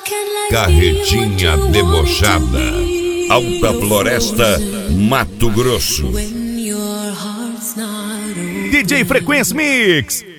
Carretinha Debochada, Alta Floresta, Mato Grosso. DJ Frequência Mix.